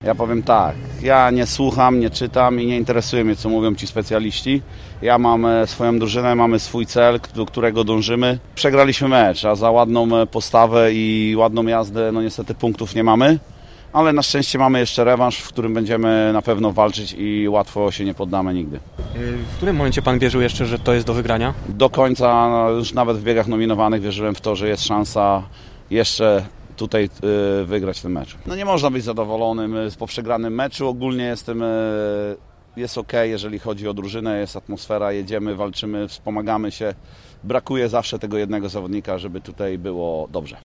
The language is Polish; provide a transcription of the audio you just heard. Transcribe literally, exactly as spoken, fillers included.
Ja powiem tak, ja nie słucham, nie czytam i nie interesuje mnie, co mówią ci specjaliści. Ja mam swoją drużynę, mamy swój cel, do którego dążymy. Przegraliśmy mecz, a za ładną postawę i ładną jazdę no niestety punktów nie mamy. Ale na szczęście mamy jeszcze rewanż, w którym będziemy na pewno walczyć i łatwo się nie poddamy nigdy. W którym momencie pan wierzył jeszcze, że to jest do wygrania? Do końca, no już nawet w biegach nominowanych wierzyłem w to, że jest szansa jeszcze tutaj y, wygrać ten mecz. No nie można być zadowolonym z po przegranym meczu. Ogólnie jestem, y, jest ok, jeżeli chodzi o drużynę, jest atmosfera, jedziemy, walczymy, wspomagamy się. Brakuje zawsze tego jednego zawodnika, żeby tutaj było dobrze.